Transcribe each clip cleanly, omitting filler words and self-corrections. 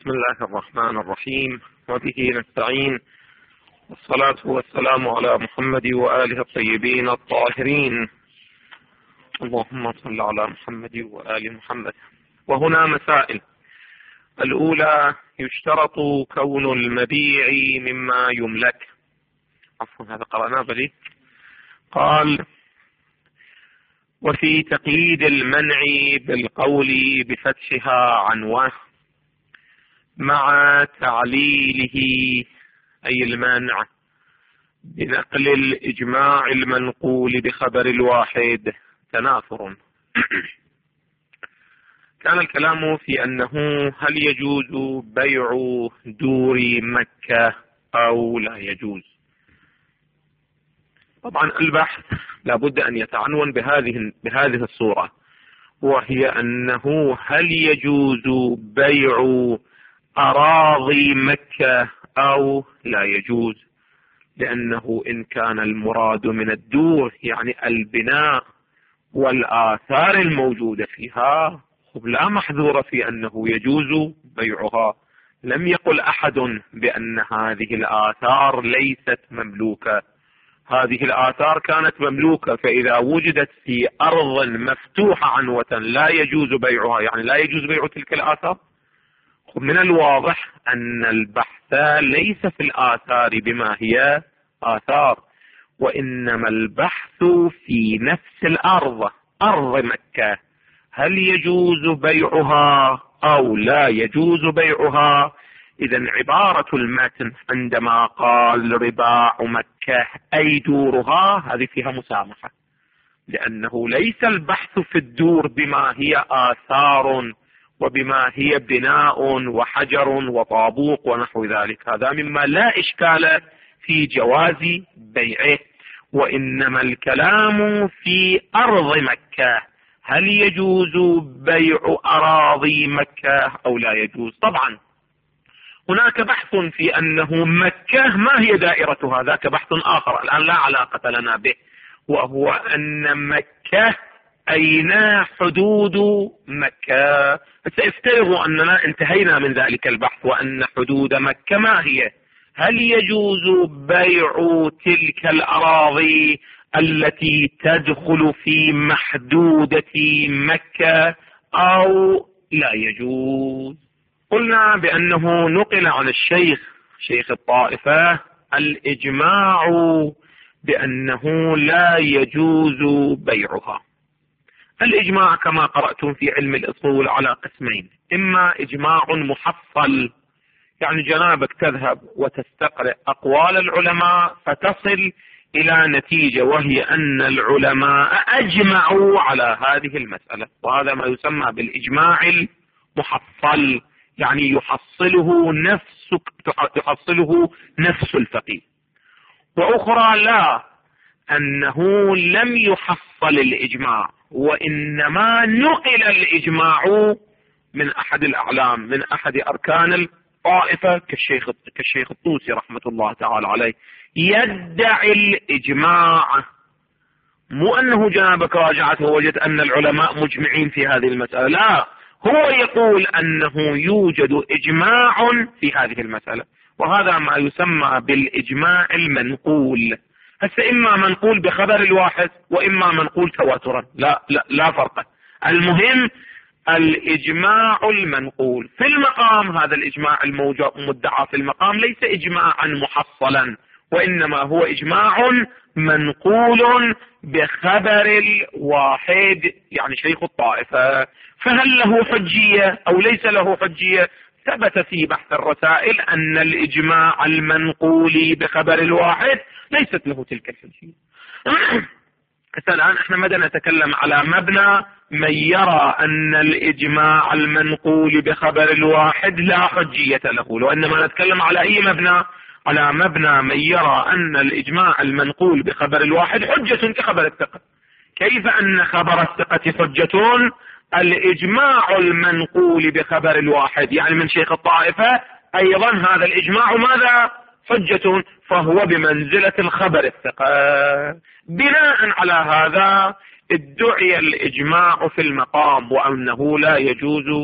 بسم الله الرحمن الرحيم، وبه نستعين، والصلاة والسلام على محمد وآله الطيبين الطاهرين. اللهم صل على محمد وآل محمد. وهنا مسائل. الأولى: يشترط كون المبيع مما يملك. عفوا، هذا قرأناه بلي. قال: وفي تقييد المنع بالقول بفتحها عنوه مع تعليله، أي المانع، بنقل الإجماع المنقول بخبر الواحد تنافر. كان الكلام في أنه هل يجوز بيع دور مكة أو لا يجوز. طبعا البحث لابد أن يتعنون بهذه الصورة، وهي أنه هل يجوز بيع أراضي مكة أو لا يجوز، لأنه إن كان المراد من الدور يعني البناء والآثار الموجودة فيها، لا محذور في أنه يجوز بيعها. لم يقل أحد بأن هذه الآثار ليست مملوكة، هذه الآثار كانت مملوكة، فإذا وجدت في أرض مفتوحة عنوة لا يجوز بيعها، يعني لا يجوز بيع تلك الآثار. من الواضح أن البحث ليس في الآثار بما هي آثار، وإنما البحث في نفس الأرض، أرض مكة، هل يجوز بيعها أو لا يجوز بيعها. إذن عبارة المتن عندما قال رباع مكة أي دورها، هذه فيها مسامحة، لأنه ليس البحث في الدور بما هي آثار وبما هي بناء وحجر وطابوق ونحو ذلك، هذا مما لا إشكال في جواز بيعه، وإنما الكلام في أرض مكة، هل يجوز بيع أراضي مكة أو لا يجوز. طبعا هناك بحث في أنه مكة ما هي دائرتها، ذاك بحث آخر الآن لا علاقة لنا به، وهو أن مكة أين حدود مكة. سافترض أننا انتهينا من ذلك البحث وأن حدود مكة ما هي، هل يجوز بيع تلك الأراضي التي تدخل في محدودة مكة أو لا يجوز. قلنا بأنه نقل عن شيخ الطائفة الإجماع بأنه لا يجوز بيعها. الإجماع كما قرأتم في علم الأصول على قسمين: إما إجماع محصل، يعني جنابك تذهب وتستقرأ أقوال العلماء فتصل إلى نتيجة، وهي أن العلماء أجمعوا على هذه المسألة، وهذا ما يسمى بالإجماع المحصل، يعني يحصله نفس الفقيه. وأخرى لا، أنه لم يحصل الإجماع، وإنما نقل الإجماع من أحد الأعلام، من أحد أركان الطائفة كالشيخ الطوسي رحمة الله تعالى عليه، يدعي الإجماع، مو أنه جنابك راجعته ووجد أن العلماء مجمعين في هذه المسألة، لا، هو يقول أنه يوجد إجماع في هذه المسألة، وهذا ما يسمى بالإجماع المنقول. هسه إما منقول بخبر الواحد وإما منقول تواترا، لا فرق، المهم الإجماع المنقول. في المقام هذا الإجماع المدعى في المقام ليس إجماعا محصلا، وإنما هو إجماع منقول بخبر الواحد، يعني شيخ الطائفة. فهل له حجية أو ليس له حجية؟ ثبت في بحث الرسائل أن الإجماع المنقول بخبر الواحد ليست له تلك الحجية. الآن احنا ماذا نتكلم على مبنى من يرى أن الإجماع المنقول بخبر الواحد لا حجية له، لو أنما نتكلم على أي مبنى، على مبنى من يرى أن الإجماع المنقول بخبر الواحد حجة كخبر الثقة. كيف أن خبر الثقة حجة؟ الإجماع المنقول بخبر الواحد يعني من شيخ الطائفة أيضا هذا الإجماع ماذا؟ حجة، فهو بمنزلة الخبر الثقة. بناء على هذا ادعي الإجماع في المقام وأنه لا يجوز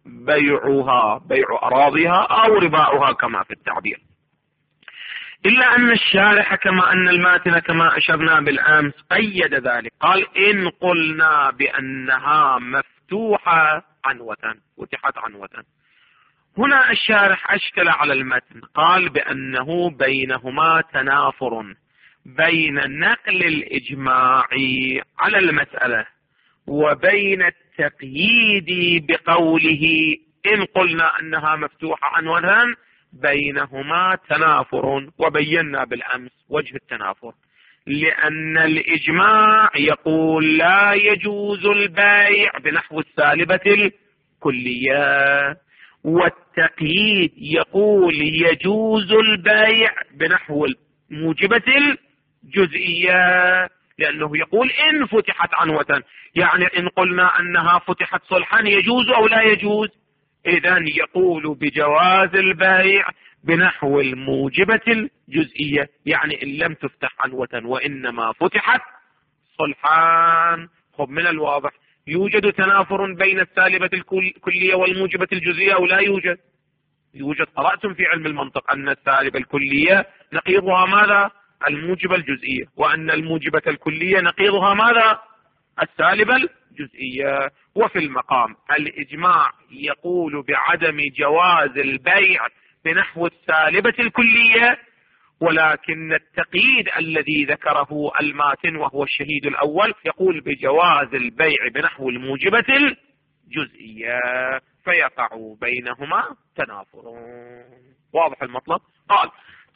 بيع أراضيها أو رباؤها كما في التعبير. إلا أن الشارح كما أن الماتن كما أشرنا بالأمس قيد ذلك، قال إن قلنا بأنها مفتوحة عنوة، فتحت عنوة. هنا الشارح أشكل على المتن، قال بأنه بينهما تنافر بين نقل الإجماع على المسألة وبين التقييد بقوله إن قلنا أنها مفتوحة عنوة، بينهما تنافر. وبينا بالأمس وجه التنافر، لأن الإجماع يقول لا يجوز البيع بنحو السالبة الكلية، والتقييد يقول يجوز البيع بنحو الموجبة الجزئية، لأنه يقول إن فتحت عنوة، يعني إن قلنا أنها فتحت صلحا يجوز أو لا يجوز، إذن يقول بجواز البيع بنحو الموجبة الجزئية، يعني إن لم تفتح عنوة وإنما فتحت صلحان. خب من الواضح يوجد تنافر بين السالبة الكلية والموجبة الجزئية أو لا يوجد؟ يوجد. قرأتم في علم المنطق أن السالبة الكلية نقيضها ماذا؟ الموجبة الجزئية، وأن الموجبة الكلية نقيضها ماذا؟ السالبة الجزئية. وفي المقام الإجماع يقول بعدم جواز البيع بنحو السالبة الكلية، ولكن التقييد الذي ذكره الماتن وهو الشهيد الأول يقول بجواز البيع بنحو الموجبة الجزئية، فيقع بينهما تنافر. واضح المطلب؟ قال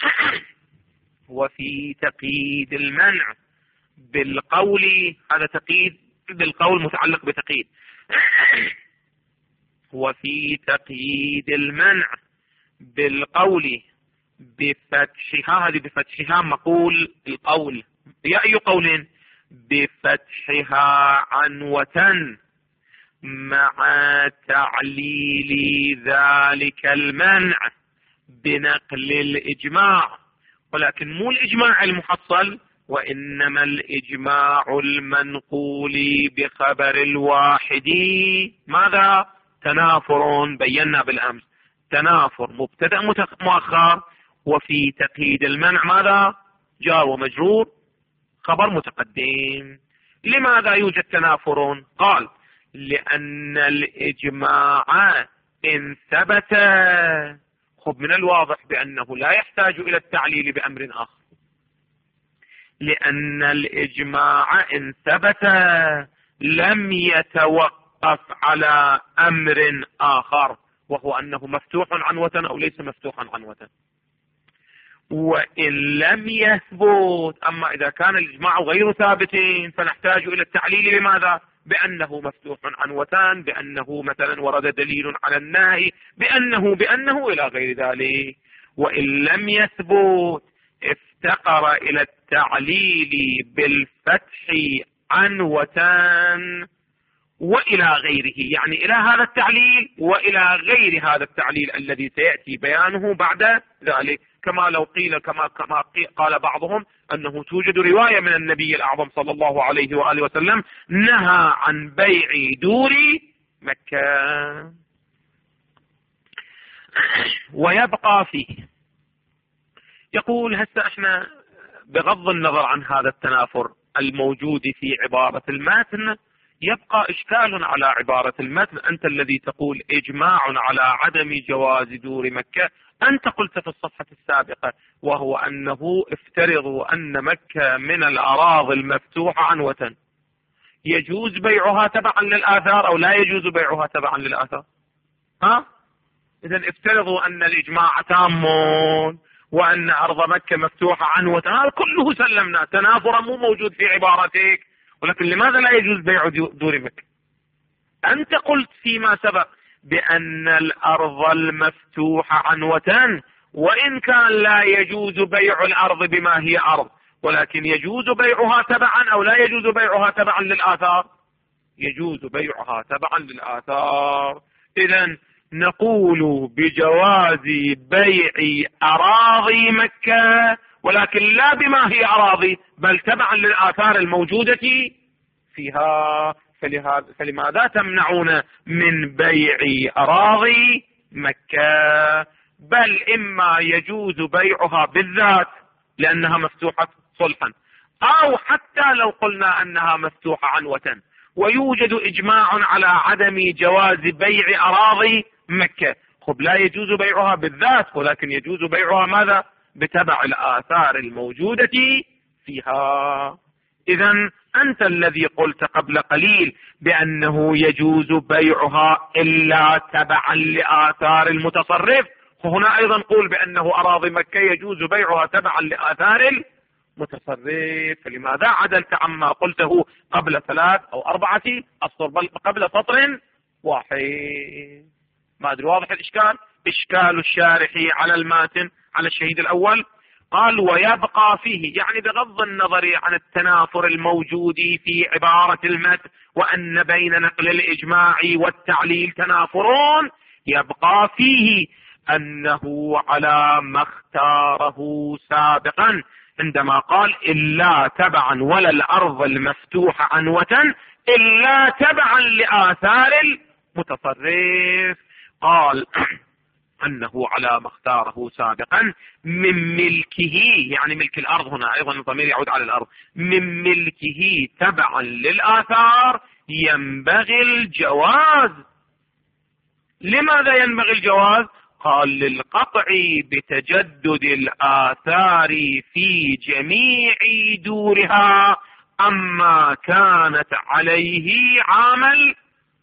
وفي تقييد المنع بالقول، هذا تقييد بالقول متعلق بتقييد، وفي تقييد المنع بالقول بفتحها، هذه بفتحها مقول القول، يا أي قول؟ بفتحها عنوة مع تعليل ذلك المنع بنقل الإجماع، ولكن مو الإجماع المحصل، وإنما الإجماع المنقول بخبر الواحد. ماذا؟ تنافر. بينا بالأمس تنافر مبتدأ مؤخر، وفي تقييد المنع ماذا؟ جار ومجرور خبر متقدم. لماذا يوجد تنافر؟ قال لأن الإجماع إن ثبت، خب من الواضح بأنه لا يحتاج إلى التعليل بأمر آخر، لأن الإجماع إن ثبت لم يتوقف على أمر آخر، وهو أنه مفتوح عنوة أو ليس مفتوحا عنوة. وإن لم يثبت، أما إذا كان الإجماع غير ثابت فنحتاج إلى التعليل. لماذا؟ بأنه مفتوح عنوة، بأنه مثلا ورد دليل على النهي، بأنه إلى غير ذلك. وإن لم يثبت افتقر إلى التعليل بالفتح عنوة وإلى غيره، يعني إلى هذا التعليل وإلى غير هذا التعليل الذي سيأتي بيانه بعد ذلك. كما لو قيل كما قال بعضهم أنه توجد رواية من النبي الأعظم صلى الله عليه وآله وسلم نهى عن بيع دور مكة. ويبقى فيه، يقول هسه احنا بغض النظر عن هذا التنافر الموجود في عبارة المتن، يبقى إشكال على عبارة المتن. أنت الذي تقول إجماع على عدم جواز دور مكة، أنت قلت في الصفحة السابقة، وهو أنه افترضوا أن مكة من الأراضي المفتوحة عنوة، يجوز بيعها تبعا للآثار أو لا يجوز بيعها تبعا للآثار؟ إذن افترضوا أن الإجماع تام وأن أرض مكة مفتوحة عنوة، هذا كله سلمنا، تنافر مو موجود في عبارتك. ولكن لماذا لا يجوز بيع دور مكة؟ أنت قلت فيما سبق بأن الأرض المفتوحة عنوة، وإن كان لا يجوز بيع الأرض بما هي أرض، ولكن يجوز بيعها تبعا أو لا يجوز بيعها تبعا للآثار؟ يجوز بيعها تبعا للآثار. إذن نقول بجواز بيع أراضي مكة، ولكن لا بما هي أراضي، بل تبعا للآثار الموجودة فيها. فلماذا تمنعون من بيع أراضي مكة؟ بل إما يجوز بيعها بالذات لأنها مفتوحة صلحا، أو حتى لو قلنا أنها مفتوحة عنوة ويوجد إجماع على عدم جواز بيع أراضي مكة، خب لا يجوز بيعها بالذات، ولكن يجوز بيعها ماذا؟ بتبع الآثار الموجودة فيها. إذا أنت الذي قلت قبل قليل بأنه يجوز بيعها إلا تبعا لآثار المتصرف، وهنا أيضا قول بأنه أراضي مكة يجوز بيعها تبعا لآثار المتصرف، فلماذا عدلت عما قلته قبل 3 أو 4 أسطر، بل قبل سطر واحد؟ ما أدري واضح الإشكال؟ إشكال الشارح على الماتن على الشهيد الأول. قال ويبقى فيه، يعني بغض النظر عن التنافر الموجود في عبارة المتن وأن بين نقل الإجماع والتعليل تنافرون، يبقى فيه أنه على ما اختاره سابقا عندما قال إلا تبعا ولا الأرض المفتوحة عنوة إلا تبعا لآثار المتصرف، قال أنه على ما اختاره سابقا من ملكه، يعني ملك الأرض هنا أيضا الضمير يعود على الأرض، من ملكه تبعا للآثار ينبغي الجواز. لماذا ينبغي الجواز؟ قال للقطع بتجدد الآثار في جميع دورها أما كانت عليه عامل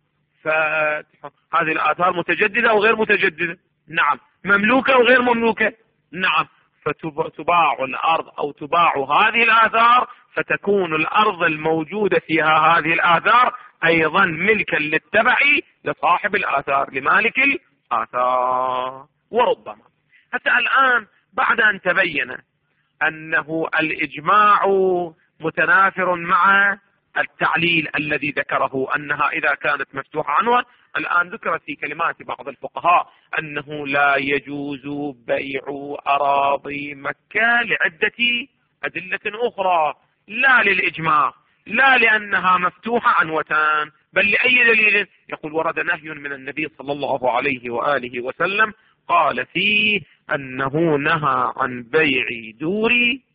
فاتحة. هذه الآثار متجددة أو غير متجددة؟ نعم. مملوكة أو غير مملوكة؟ نعم. فتباع الأرض أو تباع هذه الآثار، فتكون الأرض الموجودة فيها هذه الآثار أيضا ملكا للتبع لصاحب الآثار لمالك الآثار. وربما حتى الآن بعد أن تبين أنه الإجماع متنافر مع التعليل الذي ذكره أنها إذا كانت مفتوحة عنوة، الآن ذكرت في كلمات بعض الفقهاء أنه لا يجوز بيع أراضي مكة لعدة أدلة أخرى، لا للإجماع، لا لأنها مفتوحة عنوتان، بل لأي دليل؟ يقول ورد نهي من النبي صلى الله عليه وآله وسلم قال فيه أنه نهى عن بيع دور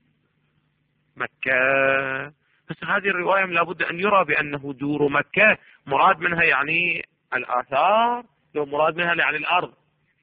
مكة. بس هذه الرواية لابد أن يرى بأنه دور مكة مراد منها يعني الآثار، لو مراد منها يعني الأرض.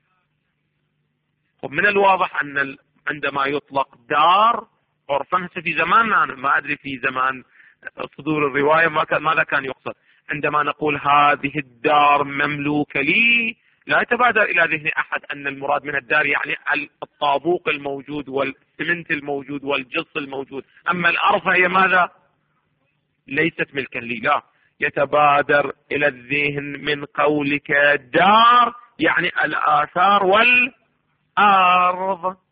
من الواضح أن عندما يطلق دار عرفا في زماننا، ما أدري في زمان صدور الرواية ماذا كان يقصد. عندما نقول هذه الدار مملوكة لي، لا يتبادر إلى ذهن أحد أن المراد من الدار يعني الطابوق الموجود والسمنت الموجود والجص الموجود، أما الأرض هي ماذا؟ ليست ملكا لي. لا، يتبادر إلى الذهن من قولك دار يعني الآثار والأرض.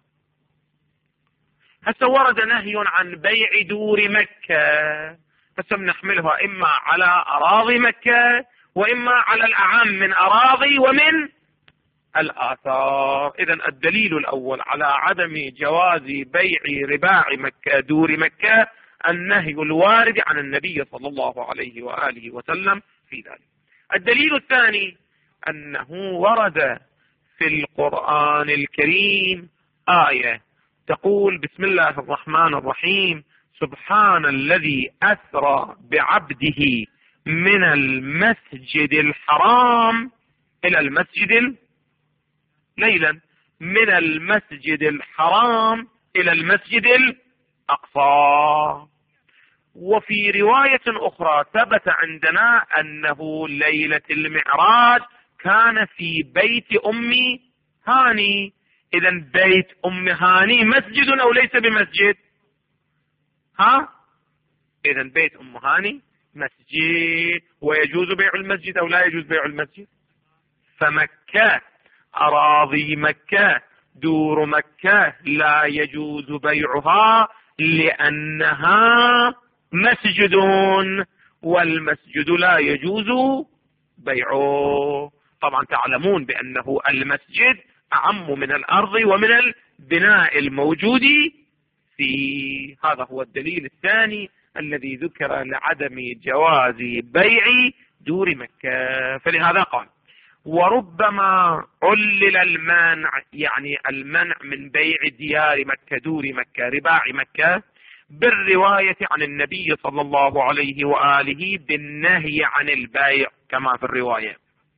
هسه ورد نهي عن بيع دور مكة، هسه بنحملها إما على أراضي مكة وإما على الأعم من أراضي ومن الآثار. إذن الدليل الأول على عدم جواز بيع رباع مكة دور مكة النهي الوارد عن النبي صلى الله عليه وآله وسلم في ذلك. الدليل الثاني أنه ورد في القرآن الكريم آية تقول بسم الله الرحمن الرحيم سبحان الذي أسرى بعبده من المسجد الحرام إلى المسجد ليلا من المسجد الحرام إلى المسجد الأقصى. وفي رواية أخرى ثبت عندنا أنه ليلة المعراج كان في بيت أم هاني. إذن بيت أم هاني مسجد أو ليس بمسجد؟ إذن بيت أم هاني مسجد، ويجوز بيع المسجد أو لا يجوز بيع المسجد؟ فمكة أراضي مكة دور مكة لا يجوز بيعها لأنها مسجد، والمسجد لا يجوز بيعه. طبعا تعلمون بأنه المسجد أعم من الأرض ومن البناء الموجود فيه. هذا هو الدليل الثاني الذي ذكر لعدم جواز بيع دور مكة. فلهذا قال وربما علل المانع، يعني المنع من بيع ديار مكة دور مكة رباع مكة، بالرواية عن النبي صلى الله عليه وآله بالنهي عن البيع كما في الرواية،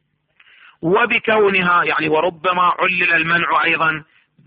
وبكونها يعني وربما علل المنع أيضا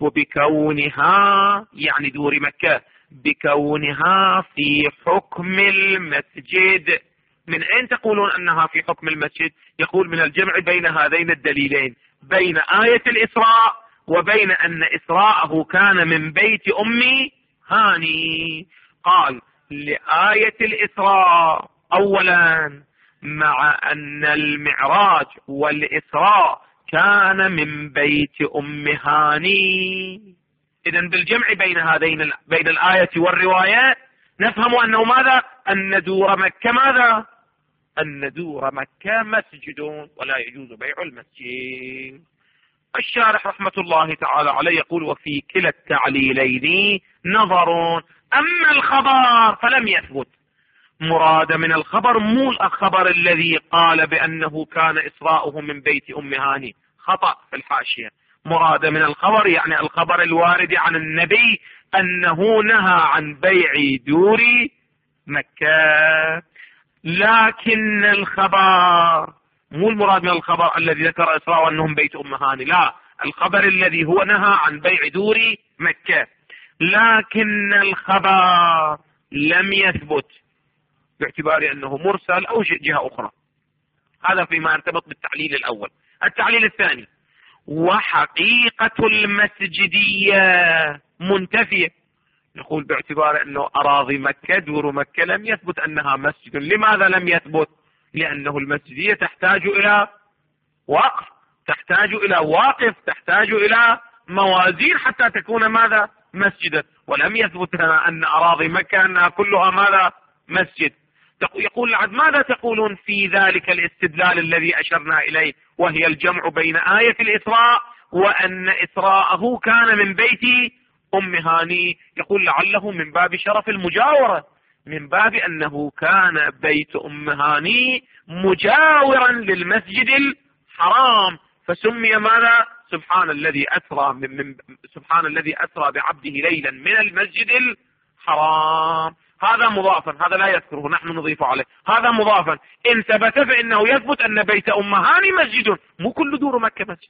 وبكونها يعني دور مكة بكونها في حكم المسجد. من أين تقولون أنها في حكم المسجد؟ يقول من الجمع بين هذين الدليلين، بين آية الإسراء وبين أن إسراءه كان من بيت أم هاني. قال لآية الإسراء أولا مع أن المعراج والإسراء كان من بيت أم هاني، إذن بالجمع بين الآية والرواية نفهم أنه ماذا؟ أن دور مكة ماذا؟ أن دور مكة مسجد ولا يجوز بيع المسجد. الشارح رحمة الله تعالى عليه يقول وفي كلا التعليلين نظر. أما الخبر فلم يثبت. مراد من الخبر مو الخبر الذي قال بأنه كان إسراؤه من بيت أم هاني، خطأ في الحاشية. مراد من الخبر يعني الخبر الوارد عن النبي أنه نهى عن بيع دور مكة. لكن الخبر مو المراد من الخبر الذي ذكر إسراء أنهم بيت أم هاني، لا، الخبر الذي هو نهى عن بيع دور مكة. لكن الخبر لم يثبت باعتبار أنه مرسل أو جهة أخرى. هذا فيما يرتبط بالتعليل الأول. التعليل الثاني وحقيقة المسجدية منتفية. نقول باعتبار أنه أراضي مكة دور مكة لم يثبت أنها مسجد. لماذا لم يثبت؟ لأنه المسجدية تحتاج إلى وقف، تحتاج إلى واقف، تحتاج إلى موازين حتى تكون ماذا؟ مسجدا. ولم يثبت أن أراضي مكة أنها كلها ماذا؟ مسجد. يقول عد ماذا تقولون في ذلك الاستدلال الذي أشرنا إليه وهي الجمع بين آية الإسراء وأن إسراءه كان من بيت أم هاني؟ يقول لعله من باب شرف المجاورة، من باب أنه كان بيت أم هاني مجاورا للمسجد الحرام فسمي ماذا؟ سبحان الذي أسرى بعبده ليلا من المسجد الحرام. هذا مضافا، هذا لا يذكره، نحن نضيف عليه. هذا مضافا إن ثبت فإنه يثبت أن بيت أم هاني مسجد، مو كل دور مكة مسجد.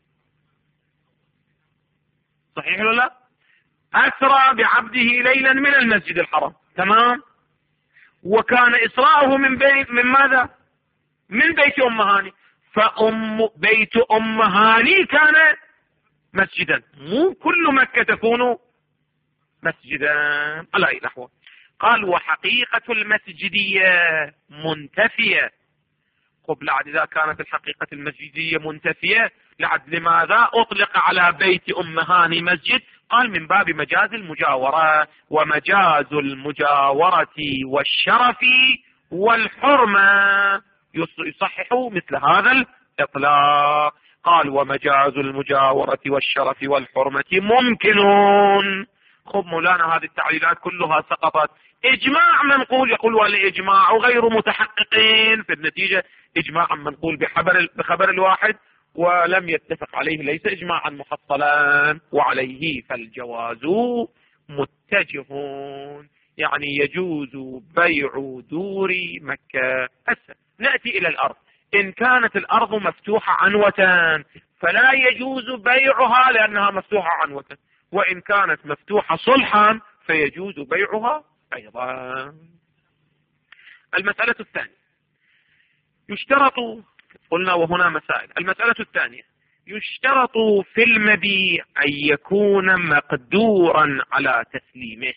صحيح ولا لا؟ أسرى بعبده ليلا من المسجد الحرام، تمام. وكان إسراءه من ماذا؟ من بيت أم هاني. بيت أم هاني كان مسجدا، مو كل مكة تكون مسجدا على أي نحو. قال وحقيقة المسجدية منتفية. قبل لعد إذا كانت الحقيقة المسجدية منتفية لعد لماذا أطلق على بيت أم هاني مسجد؟ قال من باب مجاز المجاورة، ومجاز المجاورة والشرف والحرمة يصحح مثل هذا الإطلاق. قال ومجاز المجاورة والشرف والحرمة ممكنون. خب مولانا هذه التعليلات كلها سقطت. إجماع منقول، يقول والإجماع غير متحققين، في النتيجة إجماعا منقول بخبر الواحد ولم يتفق عليه، ليس إجماعا محصلا، وعليه فالجواز متجه، يعني يجوز بيع دور مكة. نأتي إلى الأرض. إن كانت الأرض مفتوحة عنوة فلا يجوز بيعها لأنها مفتوحة عنوة، وإن كانت مفتوحة صلحا فيجوز بيعها أيضا. المسألة الثانية يشترط، قلنا وهنا مسائل. المسألة الثانية يشترط في المبيع أن يكون مقدورا على تسليمه،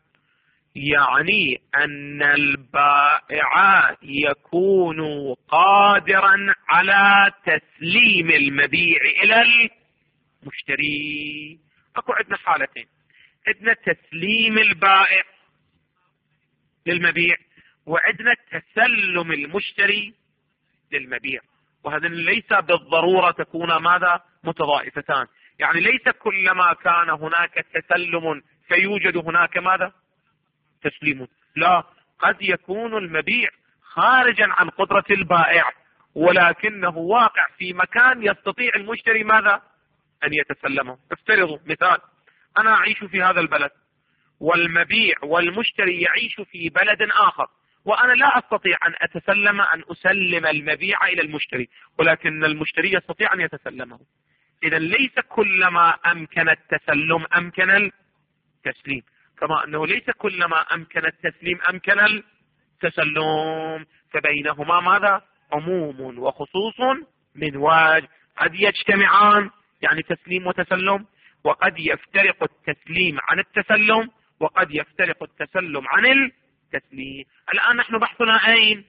يعني أن البائع يكون قادرا على تسليم المبيع إلى المشتري. أكو عندنا حالتين، عندنا تسليم البائع للمبيع وعندنا تسلم المشتري للمبيع، وهذا ليس بالضرورة تكون ماذا؟ متضائفتان، يعني ليس كلما كان هناك تسلم فيوجد هناك ماذا؟ تسليم، لا، قد يكون المبيع خارجا عن قدرة البائع، ولكنه واقع في مكان يستطيع المشتري ماذا؟ أن يتسلمه. افترضوا مثال، أنا أعيش في هذا البلد، والمبيع والمشتري يعيش في بلد آخر، وأنا لا أستطيع أن أسلم المبيع إلى المشتري، ولكن المشتري يستطيع أن يتسلمه. إذا ليس كلما أمكن التسلم أمكن التسليم، كما أنه ليس كلما أمكن التسليم أمكن التسلم، فبينهما ماذا؟ عموم وخصوص من وجه. قد يجتمعان يعني تسليم وتسلم، وقد يفترق التسليم عن التسلم، وقد يفترق التسلم عن التسليم. الآن نحن بحثنا أين؟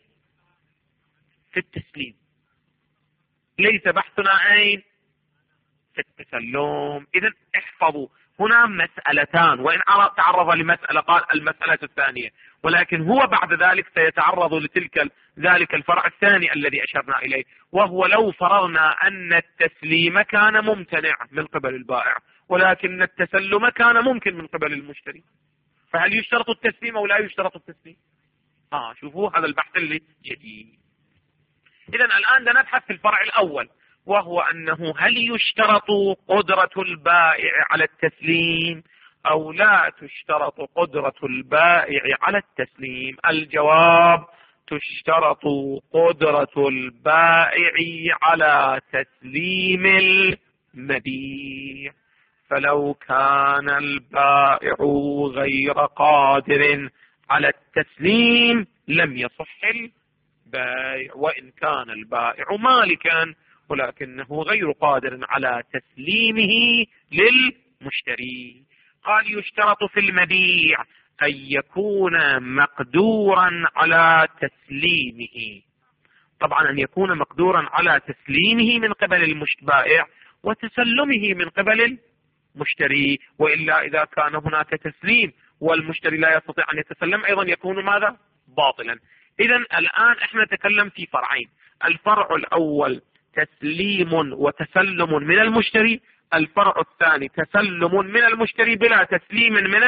في التسليم، ليس بحثنا أين؟ في التسلم. إذن احفظوا هنا مسألتان، وإن تعرض لمسألة قال المسألة الثانية، ولكن هو بعد ذلك سيتعرض ذلك الفرع الثاني الذي أشرنا إليه، وهو لو فرضنا أن التسليم كان ممتنع من قبل البائع، ولكن التسلم كان ممكن من قبل المشتري، فهل يشترط التسليم أو لا يشترط التسليم؟ شوفوا هذا البحث اللي جديد. إذن الآن نبحث في الفرع الأول، وهو أنه هل يشترط قدرة البائع على التسليم أو لا تشترط قدرة البائع على التسليم؟ الجواب: تشترط قدرة البائع على تسليم المبيع، فلو كان البائع غير قادر على التسليم لم يصح البيع، وإن كان البائع مالكا ولكنه غير قادر على تسليمه للمشتري. قال: يشترط في المبيع أن يكون مقدورا على تسليمه. طبعا أن يكون مقدورا على تسليمه من قبل البائع وتسلمه من قبل المشتري، وإلا إذا كان هناك تسليم والمشتري لا يستطيع أن يتسلم أيضا يكون ماذا؟ باطلا. إذا الآن احنا نتكلم في فرعين: الفرع الأول تسليم وتسلم من المشتري، الفرع الثاني تسلم من المشتري بلا تسليم من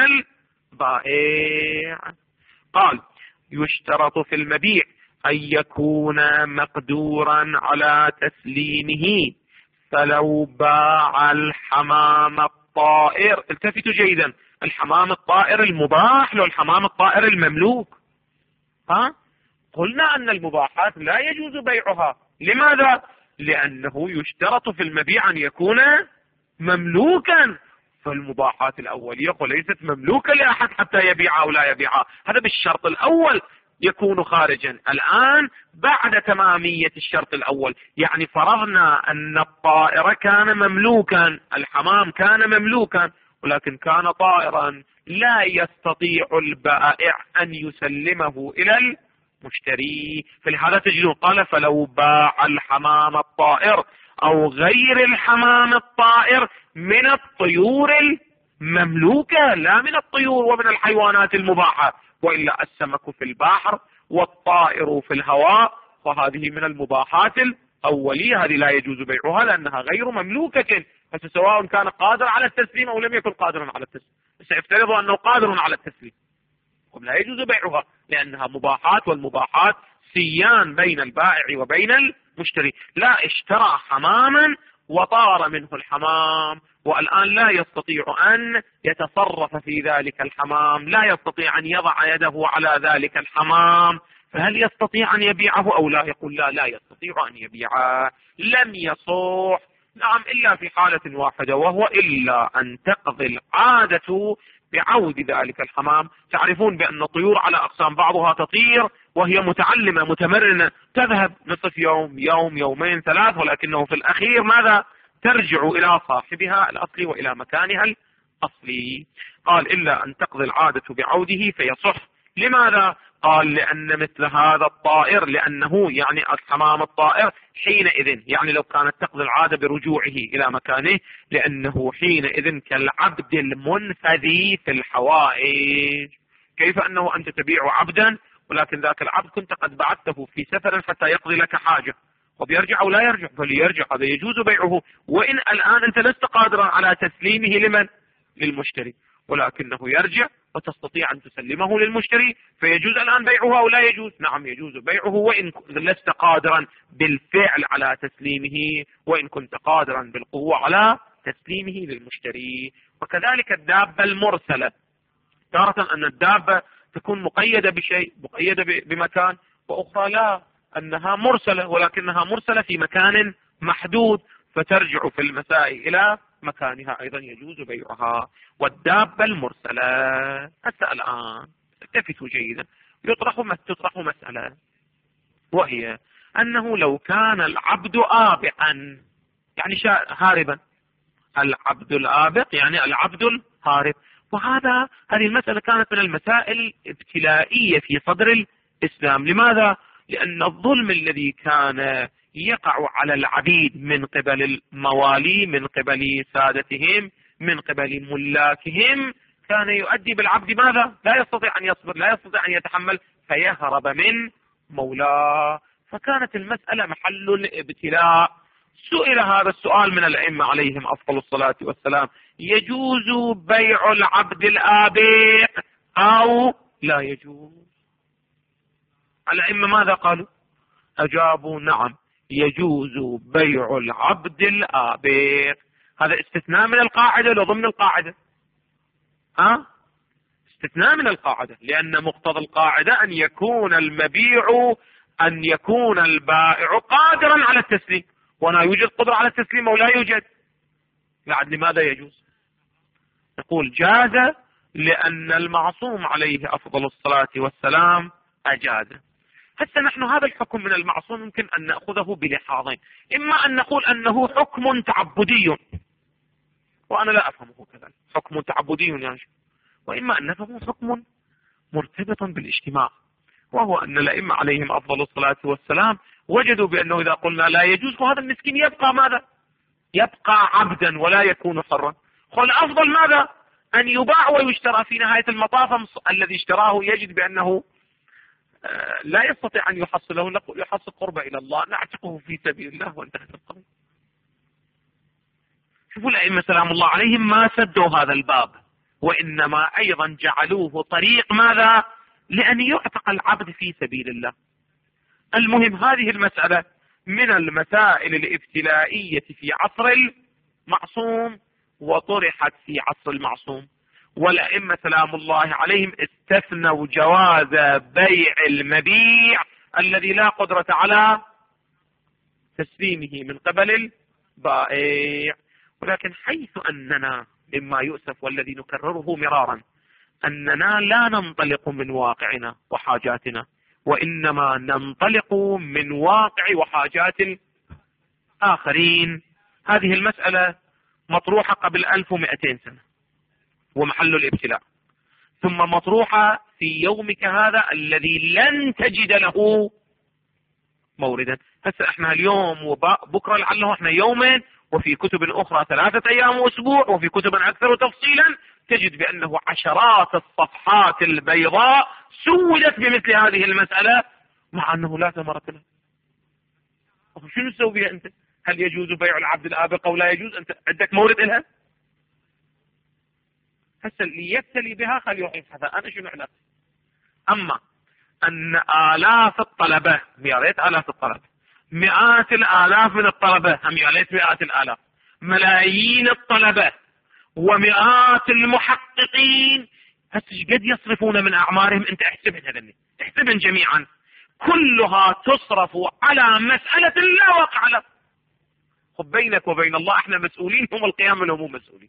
البائع. قال: يشترط في المبيع أن يكون مقدورا على تسليمه، فلو باع الحمام الطائر، التفتوا جيدا، الحمام الطائر المباح لو الحمام الطائر المملوك؟ قلنا أن المباحات لا يجوز بيعها. لماذا؟ لأنه يشترط في المبيع أن يكون مملوكا، فالمباحات الأولية ليست مملوكة لأحد حتى يبيعها أو لا يبيعها، هذا بالشرط الأول يكون خارجا. الآن بعد تمامية الشرط الأول، يعني فرضنا أن الطائر كان مملوكا، الحمام كان مملوكا، ولكن كان طائرا لا يستطيع البائع أن يسلمه إلى المشتري، فلهذا تجدون قال: فلو باع الحمام الطائر أو غير الحمام الطائر من الطيور المملوكة، لا من الطيور ومن الحيوانات المباحة، وإلا السمك في البحر والطائر في الهواء، وهذه من المباحات الأولية، هذه لا يجوز بيعها لأنها غير مملوكة، فسواء كان قادر على التسليم أو لم يكن قادرا على التسليم. سيفترض أنه قادر على التسليم، لا يجوز بيعها لأنها مباحات، والمباحات سيان بين البائع وبين المشتري. لا اشترى حماما وطار منه الحمام، والآن لا يستطيع أن يتصرف في ذلك الحمام، لا يستطيع أن يضع يده على ذلك الحمام، فهل يستطيع أن يبيعه أو لا؟ يقول لا يستطيع أن يبيعه، لم يصح. نعم، إلا في حالة واحدة، وهو إلا أن تقضي العادة بعود ذلك الحمام. تعرفون بأن الطيور على أقسام، بعضها تطير وهي متعلمة متمرنة، تذهب نصف يوم، يوم، يومين، 3، ولكنه في الأخير ماذا؟ ترجع إلى صاحبها الأصلي وإلى مكانها الأصلي. قال: إلا أن تقضي العادة بعوده فيصح. لماذا؟ قال: لأن مثل هذا الطائر، لأنه يعني الحمام الطائر حينئذ، يعني لو كانت تقضي العادة برجوعه إلى مكانه، لأنه حينئذ كالعبد المنفذي في الحوائج. كيف أنه أنت تبيع عبدا ولكن ذاك العبد كنت قد بعثته في سفر حتى يقضي لك حاجة، وبيرجع أو لا يرجع؟ فليرجع، هذا يجوز بيعه، وإن الآن أنت لست قادرا على تسليمه لمن؟ للمشتري، ولكنه يرجع وتستطيع أن تسلمه للمشتري، فيجوز الآن بيعه أو لا يجوز؟ نعم يجوز بيعه، وإن لست قادرا بالفعل على تسليمه، وإن كنت قادرا بالقوة على تسليمه للمشتري. وكذلك الدابة المرسلة، تارة أن الدابة تكون مقيدة بشيء، مقيدة بمكان، وأخرى لا، أنها مرسلة ولكنها مرسلة في مكان محدود، فترجع في المسائل إلى مكانها، أيضا يجوز بيعها. والدابة المرسلة هسه الآن التفتوا جيدا، تطرح مسألة، وهي أنه لو كان العبد آبقا، يعني هاربا، العبد الآبق يعني العبد الهارب. هذه المسألة كانت من المسائل الابتلائية في صدر الإسلام. لماذا؟ لأن الظلم الذي كان يقع على العبيد من قبل الموالي، من قبل سادتهم، من قبل ملاكهم، كان يؤدي بالعبد ماذا؟ لا يستطيع أن يصبر، لا يستطيع أن يتحمل، فيهرب من مولاه. فكانت المسألة محل الابتلاء. سئل هذا السؤال من الأئمة عليهم أفضل الصلاة والسلام: يجوز بيع العبد الآبق أو لا يجوز؟ الأئمة ماذا قالوا؟ أجابوا: نعم يجوز بيع العبد الآبق. هذا استثناء من القاعدة ولا ضمن القاعدة؟ استثناء من القاعدة، لأن مقتضى القاعدة أن يكون البائع قادرا على التسليم، ولا يوجد قدرة على التسليم أو لا يوجد. بعد لماذا يجوز؟ نقول جاز لأن المعصوم عليه أفضل الصلاة والسلام أجاز. هسه نحن هذا الحكم من المعصوم يمكن أن نأخذه بلحاظين: إما أن نقول أنه حكم تعبدي، وأنا لا أفهمه كذلك، حكم تعبدي يعني، وإما أن نفهمه حكم مرتبط بالاجتماع، وهو أن الأئمة عليهم أفضل الصلاة والسلام وجدوا بأنه إذا قلنا لا يجوز، فهذا المسكين يبقى ماذا؟ يبقى عبدا ولا يكون حرا. الأفضل ماذا؟ أن يباع ويشترى. في نهاية المطاف الذي اشتراه يجد بأنه لا يستطيع أن يحصله، يحصل قربة إلى الله، نعتقه في سبيل الله وانتهت القضية. شوفوا الأئمة سلام الله عليهم ما سدوا هذا الباب، وإنما أيضا جعلوه طريق ماذا؟ لأن يعتق العبد في سبيل الله. المهم هذه المسألة من المسائل الابتلائية في عصر المعصوم، وطرحت في عصر المعصوم، والأئمة سلام الله عليهم استثنوا جواز بيع المبيع الذي لا قدرة على تسليمه من قبل البائع. ولكن حيث أننا مما يؤسف والذي نكرره مرارا أننا لا ننطلق من واقعنا وحاجاتنا، وإنما ننطلق من واقع وحاجات الآخرين. هذه المسألة مطروحة قبل 1200 سنة ومحل الابتلاء، ثم مطروحة في يومك هذا الذي لن تجد له موردا. هسه احنا اليوم وبكرة لعله احنا يومين، وفي كتب أخرى 3 أيام وأسبوع، وفي كتب أكثر تفصيلا تجد بأنه عشرات الصفحات البيضاء سودت بمثل هذه المسألة، مع أنه لا ثمرة له. شنو تسوي بها أنت؟ هل يجوز بيع العبد الآبق أو لا يجوز؟ أنت عندك مورد إلها؟ هسه اللي يبتلي بها خليه يروح يبحثها، أنا شنو علاقتي؟ أما أن آلاف الطلبة، مئات آلاف الطلبة، مئات الآلاف من الطلبة، هم ليس مئات الآلاف، ملايين الطلبة ومئات المحققين، هسه قد يصرفون من أعمارهم؟ أنت احسبن هذني، احسبن جميعا، كلها تصرف على مسألة لا واقع لها. بينك وبين الله احنا مسؤولين، هم القيام لهم مو مسؤولين.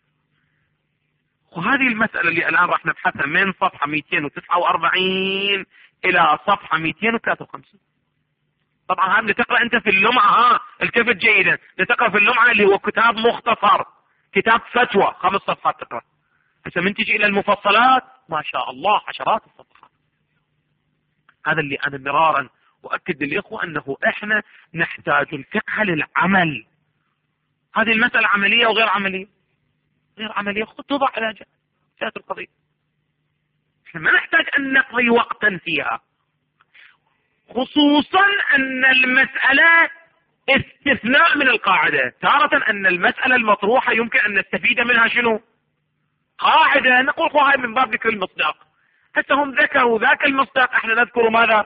وهذه المسألة اللي الآن راح نبحثها من صفحة 249 إلى صفحة 253. طبعا هم تقرأ أنت في اللمعة، التفت جيدا، تقرأ في اللمعة اللي هو كتاب مختصر، كتاب فتوى 5 صفحات تقرأ. هسه من تجي إلى المفصلات ما شاء الله عشرات الصفحات. هذا اللي أنا مرارا وأكد للإخوة أنه إحنا نحتاج الفقه للعمل. هذه المسألة عملية وغير عملية، غير عملية تضع على جهة القضية. إحنا ما نحتاج أن نقضي وقتا فيها، خصوصا أن المسألة استثناء من القاعدة. تارة أن المسألة المطروحة يمكن أن نستفيد منها شنو؟ قاعدة نقول هاي من باب ذكر المصداق. حتى هم ذكروا ذاك المصداق، احنا نذكر ماذا؟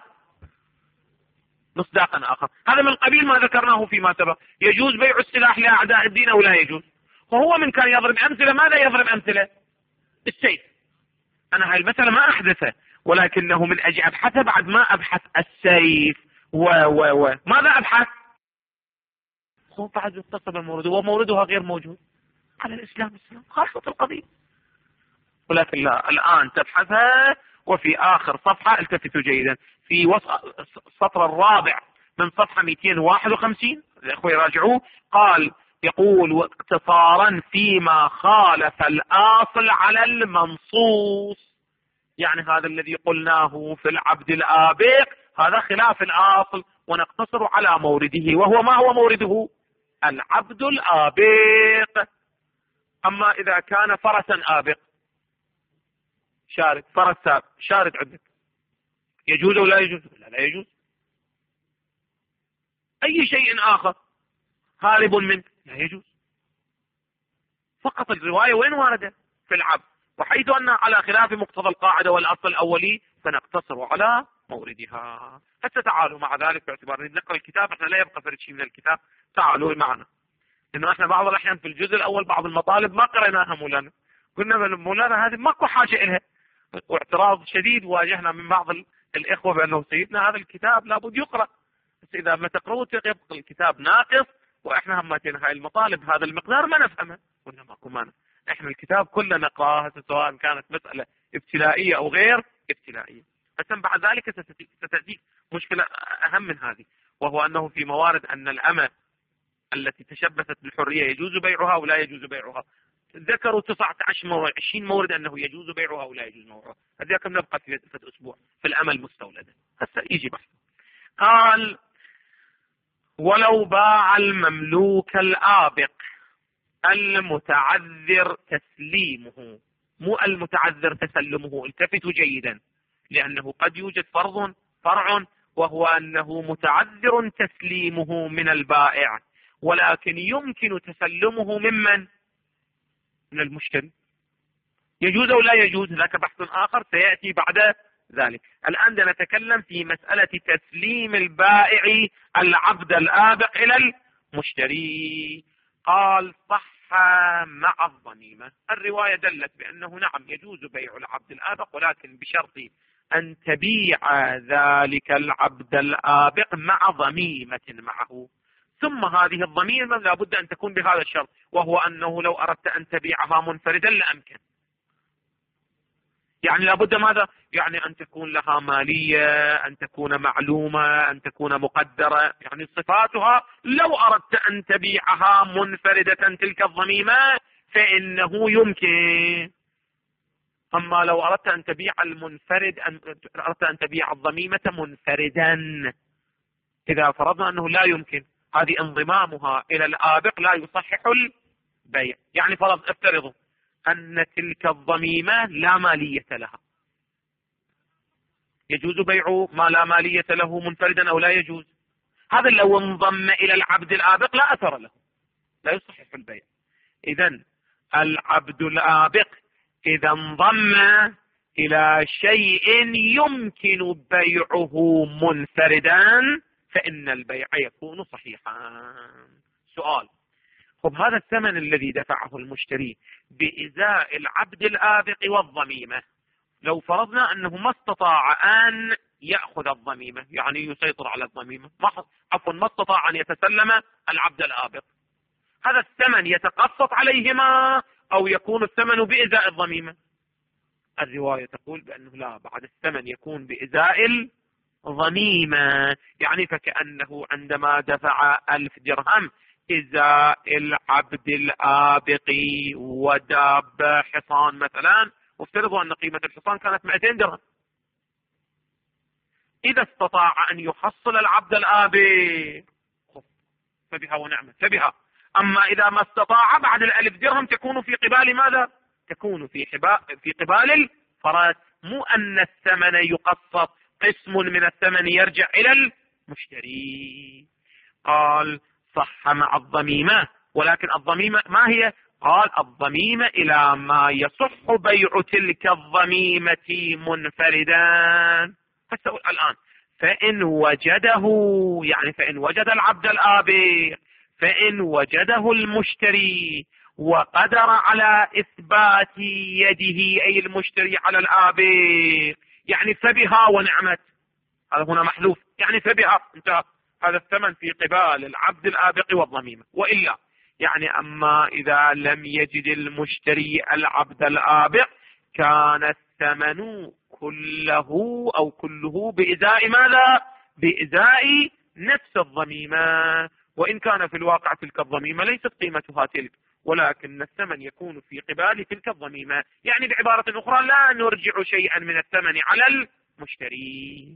مصداقا آخر. هذا من قبيل ما ذكرناه فيما سبق. يجوز بيع السلاح لأعداء الدين أو لا يجوز؟ وهو من كان يضرب أمثلة. ماذا يضرب أمثلة؟ السيف. أنا هاي المسألة ما أحدثه، ولكنه من أجي أبحثه بعد ما أبحث السيف ماذا أبحث؟ هو بعد اتصل المورد وموردها غير موجود على الإسلام خاصة القضية. ولكن لا، الآن تبحثها. وفي آخر صفحة التفتوا جيدا في السطر الرابع من صفحة 251 الأخوة يراجعوه. قال يقول واقتصارا فيما خالف الآصل على المنصوص. يعني هذا الذي قلناه في العبد الآبق هذا خلاف الآصل، ونقتصر على مورده. وهو ما هو مورده؟ العبد الآبق. أما إذا كان فرسا آبق شارد، فرس سابق شارد عندك، يجوز أو لا يجوز؟ لا يجوز. أي شيء آخر هارب منك لا يجوز. فقط الرواية وين واردة؟ في العبد. وحيث أنها على خلاف مقتضى القاعدة والأصل الأولي فنقتصر على موردها. حتى تعالوا مع ذلك باعتبار نقرأ الكتاب، احنا لا يبقى فرد شيء من الكتاب. تعالوا معنا، لأنه احنا بعض الأحيان في الجزء الأول بعض المطالب ما قرأناها مولانا، قلنا مولانا هذه ماكو حاجة إلها، واعتراض شديد واجهنا من بعض الإخوة بأنه سيدنا هذا الكتاب لابد يقرأ، بس إذا ما تقرأوه يبقى الكتاب ناقص، وإحنا همتنا هاي المطالب هذا المقدار ما نفهمه. قلنا ماكو مانع، إحنا الكتاب كله نقرأه سواء كانت مسألة ابتلائية أو غير ابتلائية. حتى بعد ذلك ستأتيك مشكلة أهم من هذه، وهو أنه في موارد أن الأمة التي تشبثت بالحرية يجوز بيعها ولا يجوز بيعها. ذكروا 19 20 مورد أنه يجوز بيعها ولا يجوز بيعها. هذا كم نبقى في أسبوع في الأمة المستولدة. هسه يجي بحث. قال ولو باع المملوك الآبق المتعذر تسليمه، مو المتعذر تسلمه، التفتوا جيدا، لأنه قد يوجد فرع وهو أنه متعذر تسليمه من البائع، ولكن يمكن تسلمه ممن؟ من المشتري. يجوز أو لا يجوز؟ ذاك بحث آخر سيأتي بعد ذلك. الآن نتكلم في مسألة تسليم البائع العبد الآبق إلى المشتري. قال صح مع الضميمة. الرواية دلت بأنه نعم يجوز بيع العبد الآبق، ولكن بشرط أن تبيع ذلك العبد الآبق مع ضميمة معه. ثم هذه الضميمة لابد أن تكون بهذا الشرط، وهو أنه لو أردت أن تبيعها منفردا لأمكن. يعني لابد ماذا؟ يعني أن تكون لها مالية، أن تكون معلومة، أن تكون مقدرة، يعني صفاتها. لو أردت أن تبيعها منفردة تلك الضميمة فإنه يمكن. أما لو أردت أن تبيع المنفرد، أردت أن تبيع الضميمة منفردا، إذا فرضنا أنه لا يمكن، هذه انضمامها إلى الآبق لا يصحح البيع. يعني افترضوا أن تلك الضميمة لا مالية لها، يجوز بيع ما لا مالية له منفردا أو لا يجوز؟ هذا لو انضم إلى العبد الآبق لا أثر له، لا يصحح البيع. إذن العبد الآبق إذا انضم إلى شيء يمكن بيعه منفردا فإن البيع يكون صحيحا. سؤال: خب هذا الثمن الذي دفعه المشتري بإزاء العبد الآبق والضميمة، لو فرضنا أنه ما استطاع أن يأخذ الضميمة، يعني يسيطر على الضميمة، ما استطاع أن يتسلم العبد الآبق، هذا الثمن يتقسط عليهما أو يكون الثمن بإزاء الضميمة؟ الرواية تقول بأنه لا، بعد الثمن يكون بإزاء الضميمة. يعني فكأنه عندما دفع 1000 درهم إزاء العبد الآبق وداب حصان مثلا، وافترضوا أن قيمة الحصان كانت 200 درهم، إذا استطاع أن يحصل العبد الآبق فبها ونعمة فبها. أما إذا ما استطاع بعد 1000 درهم تكون في قبال ماذا؟ تكون في قبال الفرس. مو أن الثمن يقسط، قسم من الثمن يرجع إلى المشتري. قال صح مع الضميمة، ولكن الضميمة ما هي؟ قال الضميمة إلى ما يصح بيع تلك الضميمة منفردا. فالسؤال الآن فإن وجده، يعني فإن وجد العبد الآبق، فإن وجده المشتري وقدر على إثبات يده أي المشتري على الآبق، يعني فبها ونعمت، هذا هنا محذوف، يعني فبها انتهى، هذا الثمن في قبال العبد الآبق والضميمة. وإلا يعني أما إذا لم يجد المشتري العبد الآبق كان الثمن كله أو كله بإزاء ماذا؟ بإزاء نفس الضميمة، وإن كان في الواقع تلك الضميمة ليست قيمتها تلك، ولكن الثمن يكون في قبال تلك الضميمة. يعني بعبارة أخرى لا نرجع شيئا من الثمن على المشتري.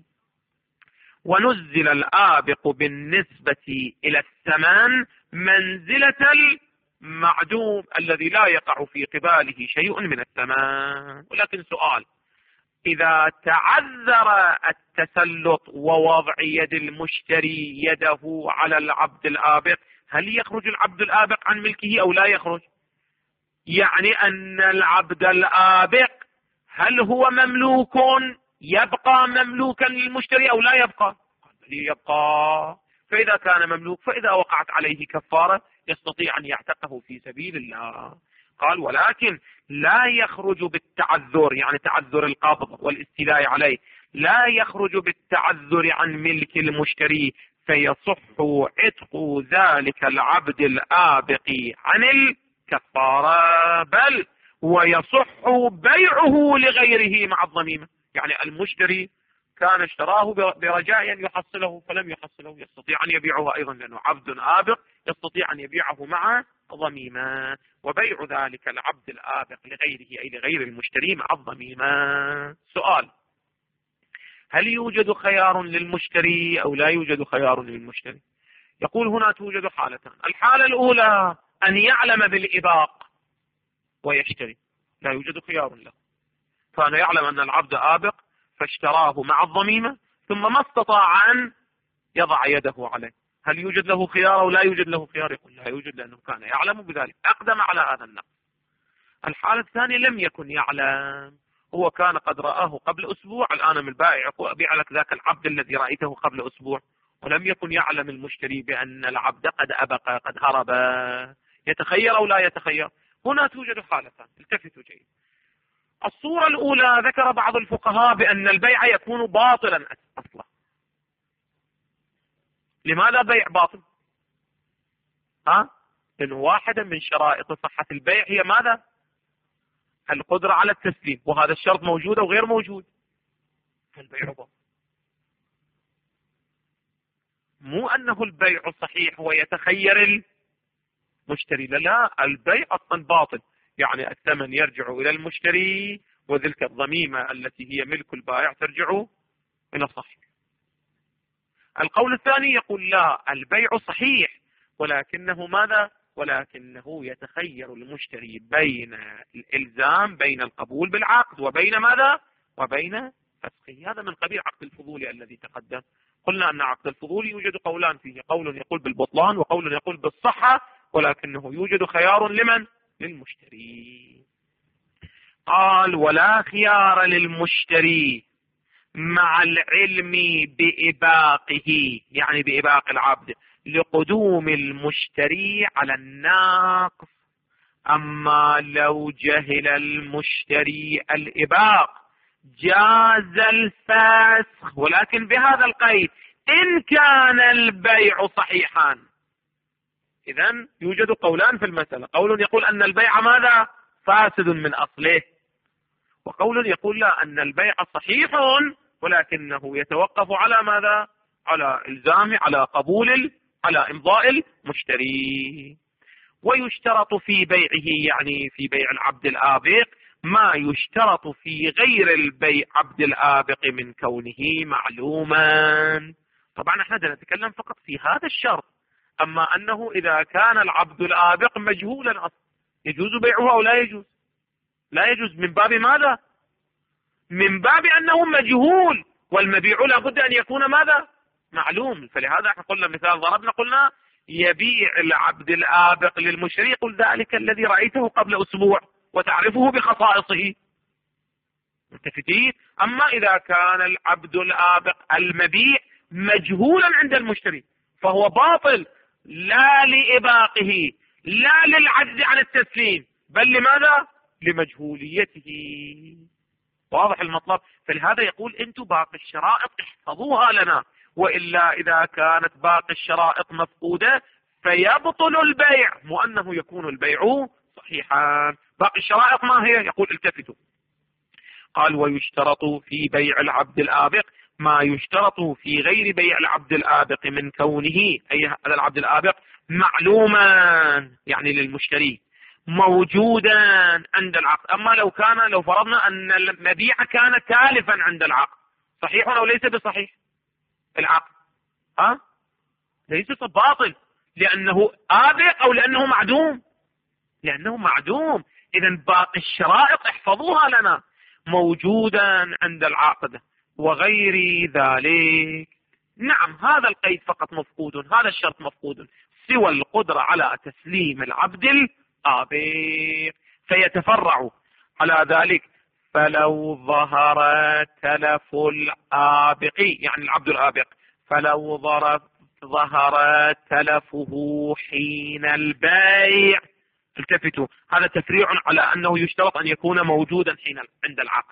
ونزل الآبق بالنسبة إلى الثمن منزلة المعدوم الذي لا يقع في قباله شيء من الثمن. ولكن سؤال، إذا تعذر التسلط ووضع يد المشتري يده على العبد الآبق، هل يخرج العبد الآبق عن ملكه أو لا يخرج؟ يعني أن العبد الآبق هل هو مملوك يبقى مملوكا للمشتري أو لا يبقى؟ يبقى. فإذا كان مملوك فإذا وقعت عليه كفارة يستطيع أن يعتقه في سبيل الله. قال ولكن لا يخرج بالتعذر، يعني تعذر القبض والاستيلاء عليه، لا يخرج بالتعذر عن ملك المشتري، فيصح عتق ذلك العبد الآبق عن الكفارة، بل ويصح بيعه لغيره مع الضميمة. يعني المشتري كان اشتراه برجاء أن يحصله فلم يحصله، يستطيع أن يبيعه أيضا لأنه عبد آبق، يستطيع أن يبيعه مع ضميمة، وبيع ذلك العبد الآبق لغيره أي لغير المشتري مع الضميمة. سؤال، هل يوجد خيار للمشتري أو لا يوجد خيار للمشتري؟ يقول هنا توجد حالتان. الحالة الأولى أن يعلم بالإباق ويشتري، لا يوجد خيار له، كان يعلم أن العبد آبق فاشتراه مع الضميمة ثم ما استطاع أن يضع يده عليه، هل يوجد له خيار أو لا يوجد له خيار؟ يقول لا يوجد لأنه كان يعلم بذلك، أقدم على هذا النقص. الحالة الثانية لم يكن يعلم، هو كان قد رآه قبل أسبوع، الآن من البائع يقول أبيع لك ذاك العبد الذي رأيته قبل أسبوع، ولم يكن يعلم المشتري بأن العبد قد أبقى قد هرب، يتخير أو لا يتخير؟ هنا توجد حالتان، التفتوا جيد. الصورة الأولى ذكر بعض الفقهاء بأن البيع يكون باطلا أصلا. لماذا بيع باطل؟ لأنه واحدة من شرائط صحة البيع هي ماذا؟ القدرة على التسليم، وهذا الشرط موجود أو غير موجود، فالبيع باطل. مو أنه البيع صحيح ويتخير المشتري، لا، البيع أصلا باطل، يعني الثمن يرجع إلى المشتري وتلك الضميمة التي هي ملك البائع ترجع إلى صاحبه. القول الثاني يقول لا، البيع صحيح ولكنه ماذا؟ ولكنه يتخير المشتري بين الإلزام، بين القبول بالعقد وبين ماذا؟ وبين فسخه. هذا من قبيل عقد الفضول الذي تقدم. قلنا أن عقد الفضول يوجد قولان فيه، قول يقول بالبطلان وقول يقول بالصحة، ولكنه يوجد خيار لمن؟ للمشتري. قال ولا خيار للمشتري مع العلم بإباقه، يعني بإباق العبد، لقدوم المشتري على الناقص. أما لو جهل المشتري الإباق جاز الفسخ، ولكن بهذا القيد إن كان البيع صحيحا. إذن يوجد قولان في المسألة، قول يقول أن البيع ماذا؟ فاسد من أصله، وقول يقول لا، أن البيع صحيح ولكنه يتوقف على ماذا؟ على إلزام، على قبول، على إمضاء المشتري. ويشترط في بيعه، يعني في بيع العبد الآبق، ما يشترط في غير البيع عبد الآبق من كونه معلوما. طبعا احنا نتكلم فقط في هذا الشرط، أما أنه إذا كان العبد الآبق مجهولا أصلا يجوز بيعه أو لا يجوز؟ لا يجوز. من باب ماذا؟ من باب أنه مجهول، والمبيع لابد أن يكون ماذا؟ معلوم. فلهذا احنا قلنا مثال ضربنا، قلنا يبيع العبد الآبق للمشتري يقول ذلك الذي رأيته قبل أسبوع وتعرفه بخصائصه. متفقين؟ أما إذا كان العبد الآبق المبيع مجهولا عند المشتري فهو باطل، لا لإباقه لا للعجز عن التسليم، بل لماذا؟ لمجهوليته. واضح المطلب؟ فلهذا يقول انتم باقي الشرائط احفظوها لنا، وإلا إذا كانت باقي الشرائط مفقودة فيبطل البيع، مو أنه يكون البيع صحيحا. باقي الشرائط ما هي؟ يقول التفتوا. قال ويشترط في بيع العبد الآبق ما يشترط في غير بيع العبد الآبق من كونه أي هذا العبد الآبق معلوما يعني للمشتري موجودا عند العقد. أما لو فرضنا أن المبيع كان تالفا عند العقد، صحيح أو ليس بصحيح العقد؟ ليس باطل لأنه آبق أو لأنه معدوم؟ لأنه معدوم. إذا باقي الشرائط احفظوها لنا، موجودا عند العاقد وغير ذلك. نعم هذا القيد فقط مفقود، هذا الشرط مفقود، سوى القدرة على تسليم العبد الآبق. فيتفرع على ذلك فلو ظهر تلف الآبق يعني العبد الآبق، فلو ظهر تلفه حين البيع. التفتوا، هذا تفريع على أنه يشترط أن يكون موجودا حين عند العقد.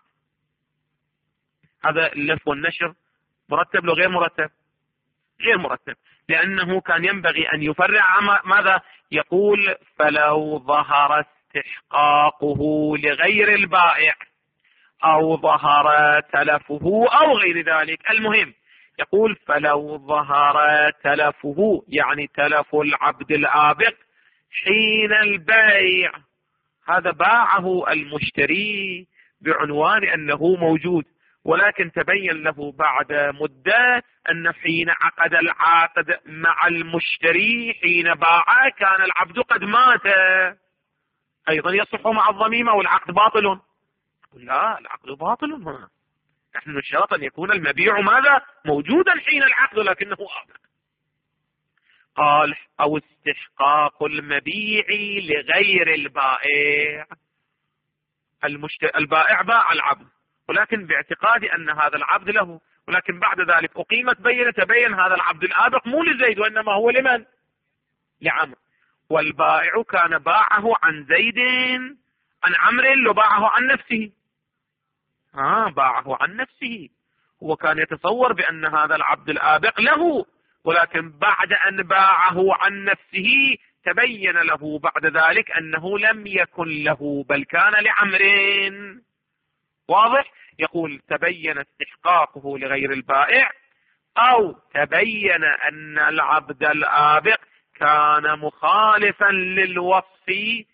هذا اللف والنشر مرتب لو غير مرتب؟ غير مرتب، لأنه كان ينبغي أن يفرع. ماذا يقول؟ فلو ظهر استحقاقه لغير البائع أو ظهر تلفه أو غير ذلك. المهم يقول فلو ظهر تلفه يعني تلف العبد الآبق حين البيع، هذا باعه المشتري بعنوان أنه موجود، ولكن تبين له بعد مدة أن حين عقد العاقد مع المشتري حين باعه كان العبد قد مات، أيضا يصح مع الضميمة والعقد باطل. لا، العقد باطل هنا. نحن نشترط أن يكون المبيع ماذا؟ موجودا حين العقد لكنه آبق. قال أو استحقاق المبيع لغير البائع. البائع باع العبد ولكن باعتقاد أن هذا العبد له، ولكن بعد ذلك أقيمت بينة تبين هذا العبد الآبق مو لزيد وإنما هو لمن؟ لعمرو. والبائع كان باعه عن زيد عن عمرو لو باعه عن نفسه. باعه عن نفسه، هو كان يتصور بأن هذا العبد الآبق له، ولكن بعد أن باعه عن نفسه تبين له بعد ذلك أنه لم يكن له بل كان لعمرو. واضح؟ يقول تبين استحقاقه لغير البائع أو تبين أن العبد الآبق كان مخالفا للوصف،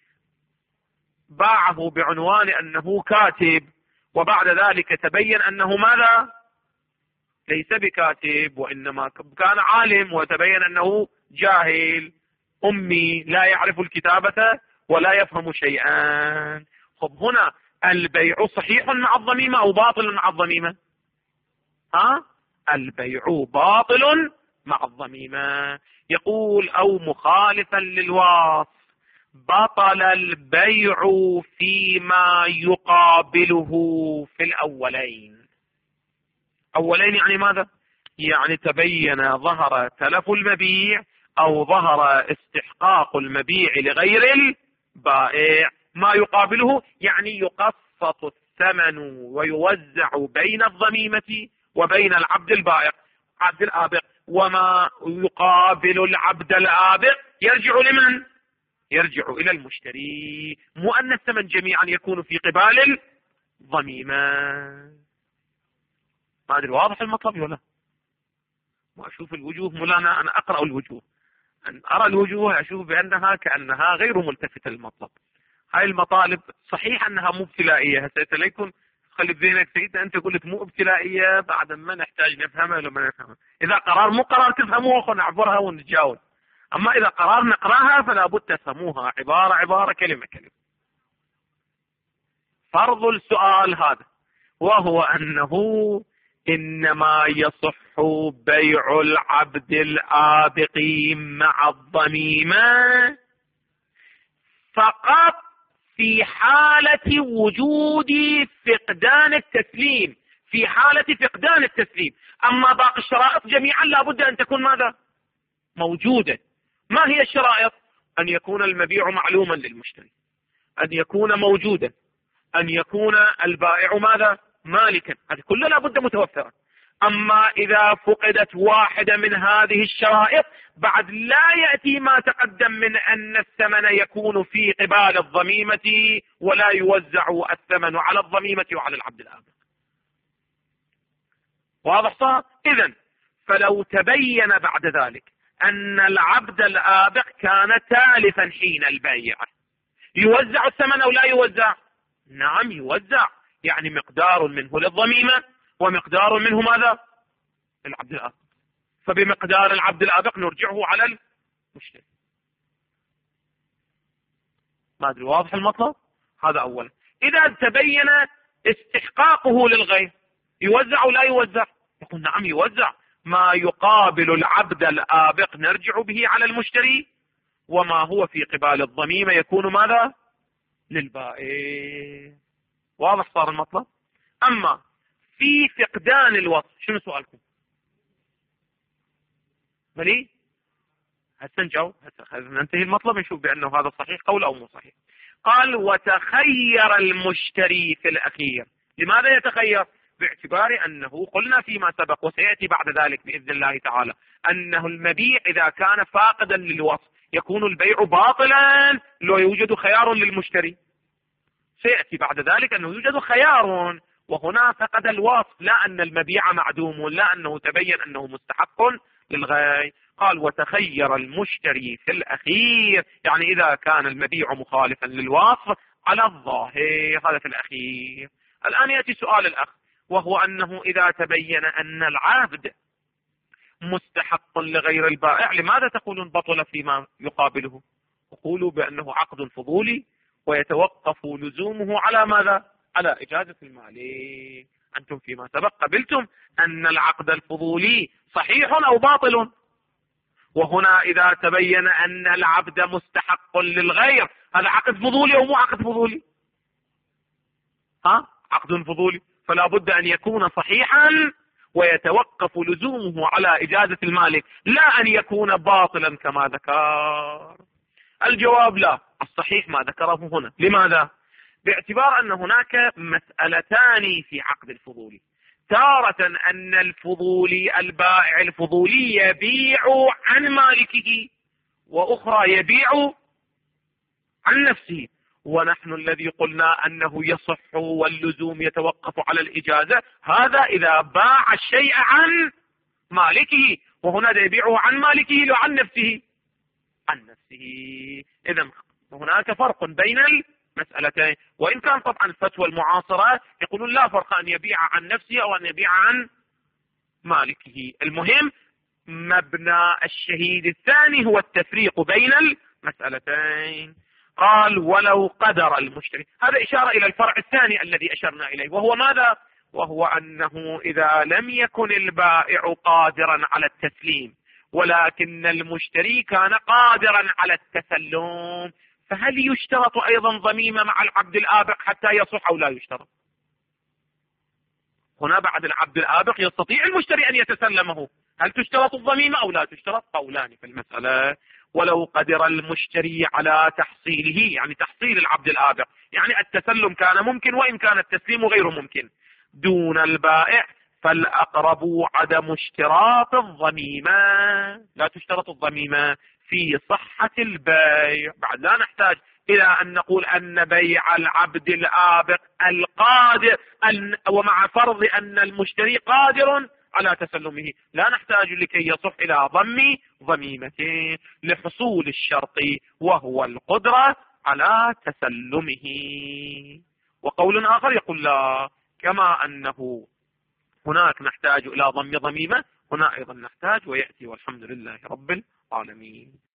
باعه بعنوان أنه كاتب وبعد ذلك تبين أنه ماذا؟ ليس بكاتب وإنما كان عالم، وتبين أنه جاهل أمي لا يعرف الكتابة ولا يفهم شيئا. هنا البيع صحيح مع الضميمة أو باطل مع الضميمة؟ البيع باطل مع الضميمة. يقول أو مخالفا للوصف بطل البيع فيما يقابله في الأولين. أولين يعني ماذا؟ يعني تبين ظهر تلف المبيع أو ظهر استحقاق المبيع لغير البائع. ما يقابله يعني يقسط الثمن ويوزع بين الضميمة وبين العبد البائع عبد الآبق، وما يقابل العبد الآبق يرجع لمن؟ يرجع إلى المشتري، مو أن الثمن جميعا يكون في قبال الضميمة. ما أدري واضح المطلب ولا؟ وأشوف الوجوه مولانا، أنا أقرأ الوجوه، أن أرى الوجوه أشوف بأنها كأنها غير ملتفتة للمطلب. هاي المطالب صحيح أنها مو ابتلائية. هسه ليكن خلي بذهنك سيدنا أنت قلت مو ابتلائية، بعد ما نحتاج نفهمها ولا ما نفهمها. إذا قرار مو قرار تفهموها ونعبرها ونتجاوز، أما إذا قرار نقراها فلا بد تفهموها عبارة عبارة كلمة كلمة. فرض السؤال هذا وهو أنه إنما يصح بيع العبد الآبق مع الضميمة فقط في حالة وجود فقدان التسليم، في حالة فقدان التسليم. أما باقي الشرائط جميعا لا بد أن تكون ماذا؟ موجودة. ما هي الشرائط؟ أن يكون المبيع معلوما للمشتري، أن يكون موجودا، أن يكون البائع ماذا؟ مالكا. هذه كلها لا بد متوفرة. أما إذا فقدت واحدة من هذه الشرائط بعد لا يأتي ما تقدم من أن الثمن يكون في قبال الضميمة ولا يوزع الثمن على الضميمة وعلى العبد الآبق. واضح صار؟ إذن فلو تبين بعد ذلك أن العبد الآبق كان تالفا حين البيع، يوزع الثمن أو لا يوزع؟ نعم يوزع، يعني مقدار منه للضميمة ومقدار منه ماذا؟ العبد الآبق. فبمقدار العبد الآبق نرجعه على المشتري. ما أدري واضح المطلب؟ هذا أولا. إذا تبين استحقاقه للغير يوزع أو لا يوزع؟ يقول نعم يوزع. ما يقابل العبد الآبق نرجع به على المشتري، وما هو في قبال الضميمة يكون ماذا؟ للبائع. واضح صار المطلب؟ أما في فقدان الوصف شنو سؤالكم؟ ملي؟ هسه نجاوب، هسه ننتهي المطلب نشوف بأنه هذا صحيح قول أو مو صحيح. قال وتخير المشتري في الأخير. لماذا يتخير؟ باعتبار أنه قلنا فيما سبق وسيأتي بعد ذلك بإذن الله تعالى أنه المبيع إذا كان فاقدا للوصف يكون البيع باطلا لو يوجد خيار للمشتري. سيأتي بعد ذلك أنه يوجد خيار وهنا فقد الوصف، لا أن المبيع معدوم، لا أنه تبين أنه مستحق للغير. قال وتخير المشتري في الأخير، يعني إذا كان المبيع مخالفا للوصف على الظاهر، هذا في الأخير. الآن يأتي سؤال الأخ، وهو أنه إذا تبين أن العبد مستحق لغير البائع لماذا تقولون بطل فيما يقابله؟ تقولوا بأنه عقد فضولي ويتوقف لزومه على ماذا؟ على إجازة المالك. أنتم فيما سبق قبلتم أن العقد الفضولي صحيح أو باطل، وهنا إذا تبين أن العبد مستحق للغير هذا عقد فضولي أو مو عقد فضولي؟ عقد فضولي، فلا بد أن يكون صحيحا ويتوقف لزومه على إجازة المالك، لا أن يكون باطلا كما ذكر. الجواب لا، الصحيح ما ذكره هنا. لماذا؟ باعتبار أن هناك مسألتان في عقد الفضولي. تارة أن الفضولي البائع الفضولي يبيع عن مالكه، وأخرى يبيع عن نفسه. ونحن الذي قلنا أنه يصح واللزوم يتوقف على الإجازة هذا إذا باع الشيء عن مالكه، وهنا يبيعه عن مالكه لا عن نفسه، عن نفسه. إذن هناك فرق بين المسألتين، وإن كان طبعا الفتوى المعاصرة يقولون لا فرق أن يبيع عن نفسه أو أن يبيع عن مالكه. المهم مبنى الشهيد الثاني هو التفريق بين المسألتين. قال ولو قدر المشتري، هذا إشارة إلى الفرع الثاني الذي أشرنا إليه، وهو ماذا؟ وهو أنه إذا لم يكن البائع قادرا على التسليم ولكن المشتري كان قادرا على التسلم، فهل يشترط أيضا ضميمة مع العبد الآبق حتى يصح أو لا يشترط؟ هنا بعد العبد الآبق يستطيع المشتري أن يتسلمه، هل تشترط الضميمة أو لا تشترط؟ قولان في المسألة. ولو قدر المشتري على تحصيله، يعني تحصيل العبد الآبق، يعني التسلم كان ممكن وإن كان التسليم غير ممكن دون البائع، فالأقرب عدم اشتراط الضميمة، لا تشترط الضميمة في صحة البيع. بعد لا نحتاج إلى أن نقول أن بيع العبد الآبق القادر ومع فرض أن المشتري قادر على تسلمه، لا نحتاج لكي يصح إلى ضم ضميمته لحصول الشرط وهو القدرة على تسلمه. وقول آخر يقول لا، كما أنه هناك نحتاج إلى ضم ضميمة هنا أيضا نحتاج، ويأتي والحمد لله رب العالمين.